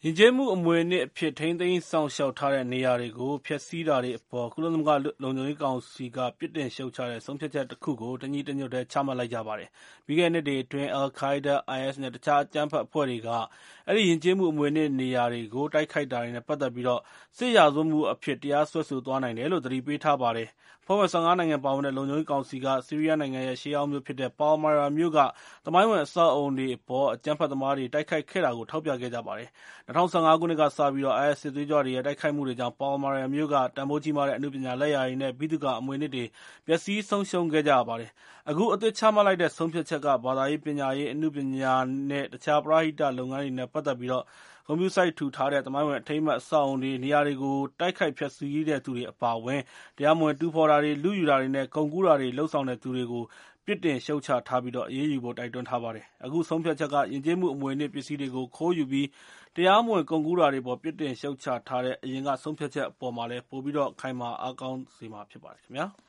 ယဉ်ကျေးမှုအမွေအနှစ်အဖြစ်ထိန်းသိမ်းစောင့်ရှောက်ထားတဲ့နေရာတွေကိုဖျက်ဆီးတာတွေအပေါ်ကုလသမဂ္ဂလုံခြုံရေးကောင်စီကပြစ်တင်ရှုတ်ချတဲ့ဆုံးဖြတ်ချက်တခုကိုတညီတညွတ်တည်းချမှတ်လိုက်ကြပါတယ်။ပြီးခဲ့တဲ့နှစ်တွေအတွင်း al-Qaida, IS နဲ့ တခြားအကြမ်းဖက်အဖွဲ့တွေကအဲဒီယဉ်ကျေးမှုအမွေအနှစ်နေရာတွေကိုတိုက်ခိုက်တာတွေနဲ့ပတ်သက်ပြီးစစ်ရာဇဝတ်မှုအဖြစ်တရားစွဲဆိုသွားနိုင်တယ်လို့သတိပေးထားပါတယ်။ အဖွဲ့ဝင် ၁၅ နိုင်ငံပါဝင်တဲ့လုံခြုံရေးကောင်စီကဆီးရီးယားနိုင်ငံရဲ့ရှေးဟောင်းမြို့ဖြစ်တဲ့ Palmyra မြို့ကသမိုင်းဝင်အဆောက်အအုံတွေအပေါ်အကြမ်းဖက်သမားတွေတိုက်ခိုက်ခဲ့တာကိုထောက်ပြခဲ့ကြပါတယ်။ ၂၀၁၅ ခုနှစ်ကစပြီး IS စစ်သွေးကြွတွေရဲ့တိုက်ခိုက်မှုတွေကြောင့် Palmyra မြို့က တန်ဖိုးကြီးမားတဲ့အနုပညာလက်ရာတွေနဲ့ ဗိသုကာအမွေအနှစ်တွေပျက်စီးဆုံးရှုံးခဲ့ကြရပါတယ်။ အခုအသစ်ချမှတ်လိုက်တဲ့ဆုံးဖြတ်ချက်က ဘာသာရေး၊ ပညာရေး၊ အနုပညာနဲ့ တခြားပရဟိတလုပ်ငန်းတွေနဲ့ပတ်သက်ပြီးဂုဏ်ပြုစိုက်ထူထားတဲ့သမိုင်းဝင်အထိမ်းအမှတ်အဆောက်အအုံတွေ၊ နေရာတွေကိုတိုက်ခိုက်ဖျက်ဆီးတဲ့သူတွေအပါအဝင် တရားမဝင်တူးဖော်တာတွေ၊ လုယူတာတွေနဲ့ ကုန်ကူးတာတွေလုပ်ဆောင်တဲ့သူတွေကိုပြစ်တင်ရှုတ်ချထားပြီးအရေးယူဖို့တိုက်တွန်းထားပါတယ်။ အခုဆုံးဖြတ်ချက်က ယဉ်ကျေးမှုအမွေအနှစ်ပစ္စည်းတွေကိုခိုးယူပြီးတရားမဝင်ကုန်ကူးတာတွေအပေါ်ပြစ်တင်ရှုတ်ချထားတဲ့အရင်ကဆုံးဖြတ်ချက်အပေါ်ပိုပြီးခိုင်မာအားကောင်းစေမှာဖြစ်ပါတယ်ခင်ဗျာ။